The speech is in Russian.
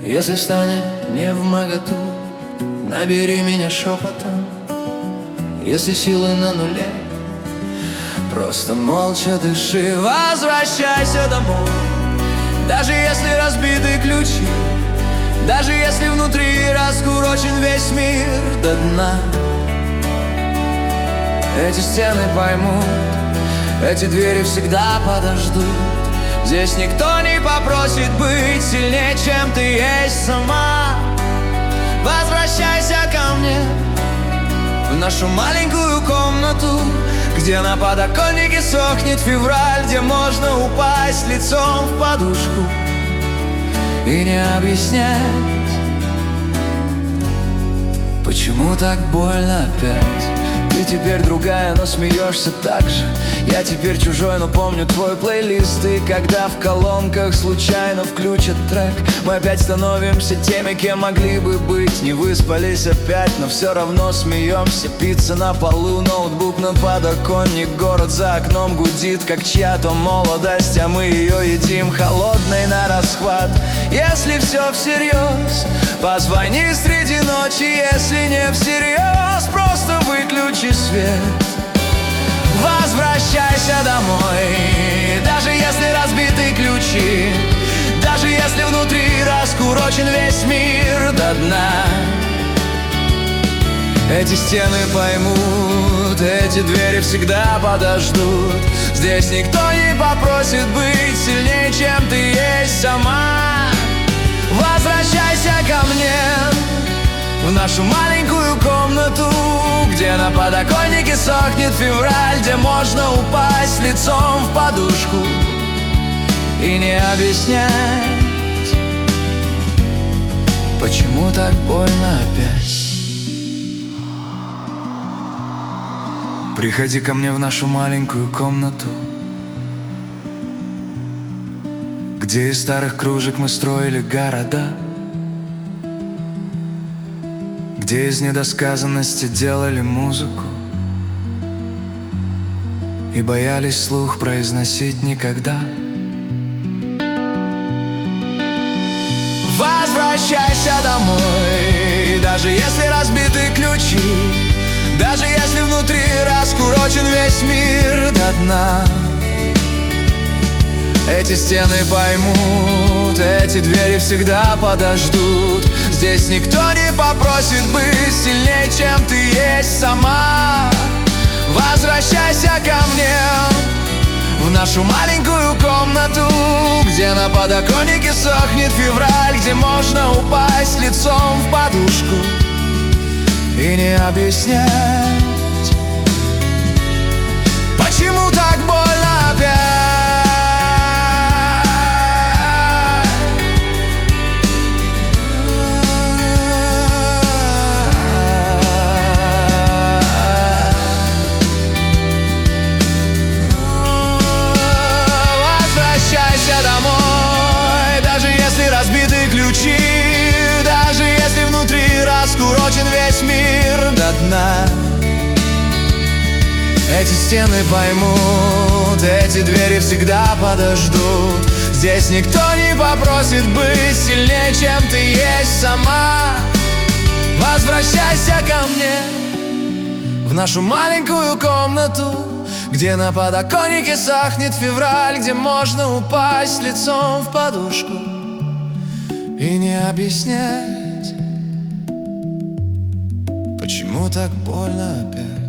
Если станет не вмоготу, набери меня шепотом. Если силы на нуле, просто молча дыши. Возвращайся домой, даже если разбиты ключи, даже если внутри раскурочен весь мир до дна. Эти стены поймут, эти двери всегда подождут. Здесь никто не попросит быть сильнее, чем ты есть сама. Возвращайся ко мне в нашу маленькую комнату, где на подоконнике сохнет февраль, где можно упасть лицом в подушку и не объяснять, почему так больно опять. Ты теперь другая, но смеешься так же. Я теперь чужой, но помню твой плейлист. И когда в колонках случайно включат трек, мы опять становимся теми, кем могли бы быть. Не выспались опять, но все равно смеемся. Пицца на полу, ноутбук на подоконник. Город за окном гудит, как чья-то молодость, а мы ее едим холодной на расхват. Если все всерьез, позвони среди ночи. Если не всерьез, просто выключи свет. Возвращайся домой, даже если разбиты ключи, даже если внутри раскурочен весь мир до дна. Эти стены поймут, эти двери всегда подождут. Здесь никто не попросит быть сильнее, чем ты есть сама. Возвращайся ко мне в нашу маленькую комнату, где на подоконнике сохнет февраль, где можно упасть лицом в подушку и не объяснять, почему так больно опять. Приходи ко мне в нашу маленькую комнату, где из старых кружек мы строили города, где из недосказанности делали музыку и боялись вслух произносить никогда. Возвращайся домой, даже если разбиты ключи, даже если внутри раскурочен весь мир до дна. Эти стены поймут, эти двери всегда подождут. Здесь никто не попросит быть сильнее, чем ты есть сама. Возвращайся ко мне в нашу маленькую комнату, где на подоконнике сохнет февраль, где можно упасть лицом в подушку и не объяснять, почему так больно опять. Домой, даже если разбиты ключи, даже если внутри раскурочен весь мир до дна. Эти стены поймут, эти двери всегда подождут. Здесь никто не попросит быть сильнее, чем ты есть сама. Возвращайся ко мне в нашу маленькую комнату, где на подоконнике сохнет февраль, где можно упасть лицом в подушку и не объяснять, почему так больно опять.